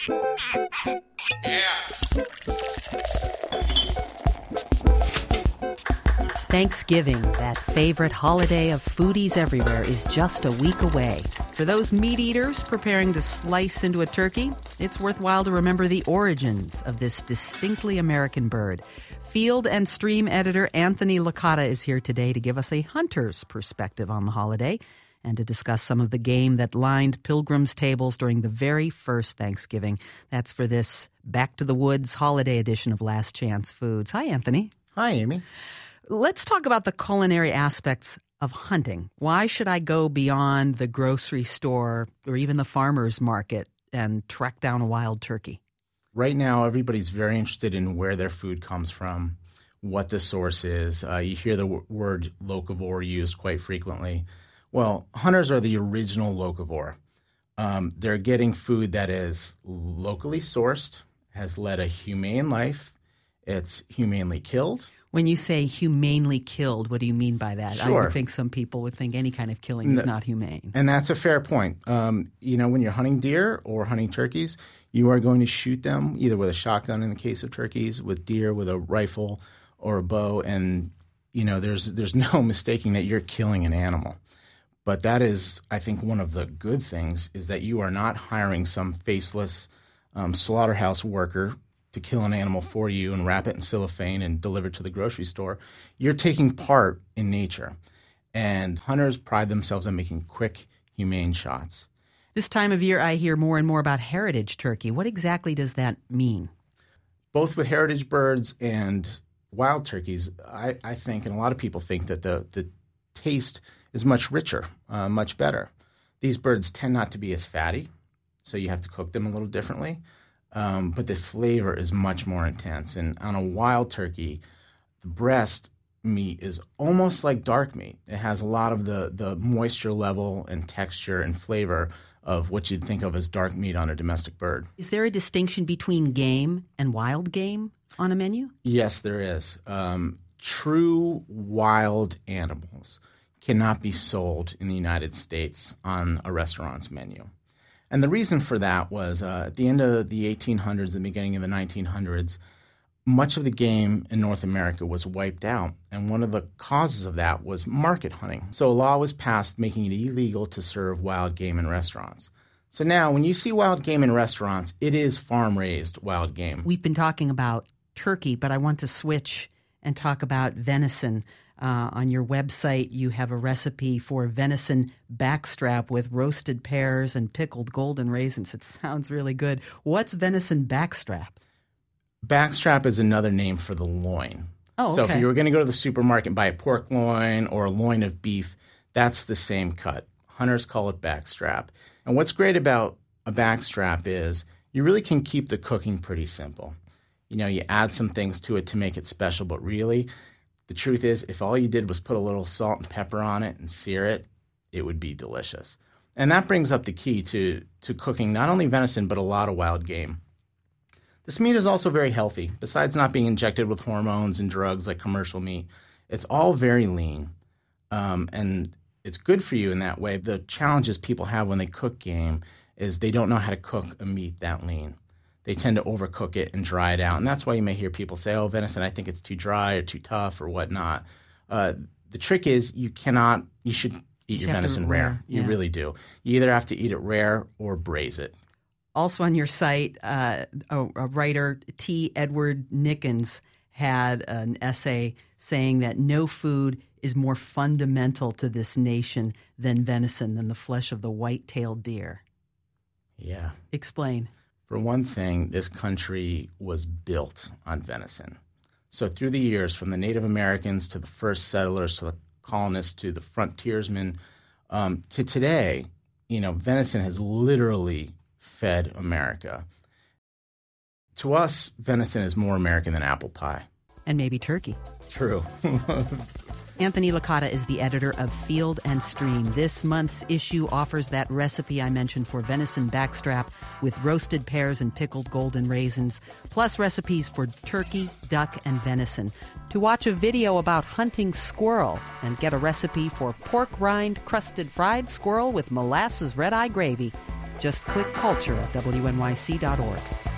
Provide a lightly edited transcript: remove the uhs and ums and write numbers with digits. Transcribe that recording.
Thanksgiving, that favorite holiday of foodies everywhere, is just a week away. For those meat eaters preparing to slice into a turkey, it's worthwhile to remember the origins of this distinctly American bird. Field and Stream editor Anthony Licata is here today to give us a hunter's perspective on the holiday and to discuss some of the game that lined pilgrims' tables during the very first Thanksgiving. That's for this Back to the Woods holiday edition of Last Chance Foods. Hi, Anthony. Hi, Amy. Let's talk about the culinary aspects of hunting. Why should I go beyond the grocery store or even the farmer's market and track down a wild turkey? Right now, everybody's very interested in where their food comes from, what the source is. You hear the word locavore used quite frequently. Well, hunters are the original locavore. They're getting food that is locally sourced, has led a humane life, it's humanely killed. When you say humanely killed, what do you mean by that? Sure. I would think some people would think any kind of killing is not humane. And that's a fair point. When you're hunting deer or hunting turkeys, you are going to shoot them either with a shotgun in the case of turkeys, with deer with a rifle or a bow, and there's no mistaking that you're killing an animal. But that is, I think, one of the good things is that you are not hiring some faceless slaughterhouse worker to kill an animal for you and wrap it in cellophane and deliver it to the grocery store. You're taking part in nature. And hunters pride themselves on making quick, humane shots. This time of year, I hear more and more about heritage turkey. What exactly does that mean? Both with heritage birds and wild turkeys, I think, and a lot of people think that the taste is much richer, much better. These birds tend not to be as fatty, so you have to cook them a little differently. But the flavor is much more intense. And on a wild turkey, the breast meat is almost like dark meat. It has a lot of the moisture level and texture and flavor of what you'd think of as dark meat on a domestic bird. Is there a distinction between game and wild game on a menu? Yes, there is. True wild animals cannot be sold in the United States on a restaurant's menu. And the reason for that was at the end of the 1800s, the beginning of the 1900s, much of the game in North America was wiped out. And one of the causes of that was market hunting. So a law was passed making it illegal to serve wild game in restaurants. So now when you see wild game in restaurants, it is farm-raised wild game. We've been talking about turkey, but I want to switch and talk about venison. On your website, you have a recipe for venison backstrap with roasted pears and pickled golden raisins. It sounds really good. What's venison backstrap? Backstrap is another name for the loin. Oh, okay. So if you were going to go to the supermarket and buy a pork loin or a loin of beef, that's the same cut. Hunters call it backstrap. And what's great about a backstrap is you really can keep the cooking pretty simple. You add some things to it to make it special, but really, the truth is, if all you did was put a little salt and pepper on it and sear it, it would be delicious. And that brings up the key to cooking not only venison, but a lot of wild game. This meat is also very healthy. Besides not being injected with hormones and drugs like commercial meat, it's all very lean. And it's good for you in that way. The challenges people have when they cook game is they don't know how to cook a meat that lean. They tend to overcook it and dry it out. And that's why you may hear people say, oh, venison, I think it's too dry or too tough or whatnot. The trick is you should eat your venison rare. You really do. You either have to eat it rare or braise it. Also on your site, a writer, T. Edward Nickens, had an essay saying that no food is more fundamental to this nation than venison, than the flesh of the white-tailed deer. Yeah. Explain. For one thing, this country was built on venison. So through the years, from the Native Americans to the first settlers to the colonists to the frontiersmen, to today, venison has literally fed America. To us, venison is more American than apple pie. And maybe turkey. True. Anthony Licata is the editor of Field and Stream. This month's issue offers that recipe I mentioned for venison backstrap with roasted pears and pickled golden raisins, plus recipes for turkey, duck, and venison. To watch a video about hunting squirrel and get a recipe for pork rind crusted fried squirrel with molasses red-eye gravy, Just click culture at wnyc.org.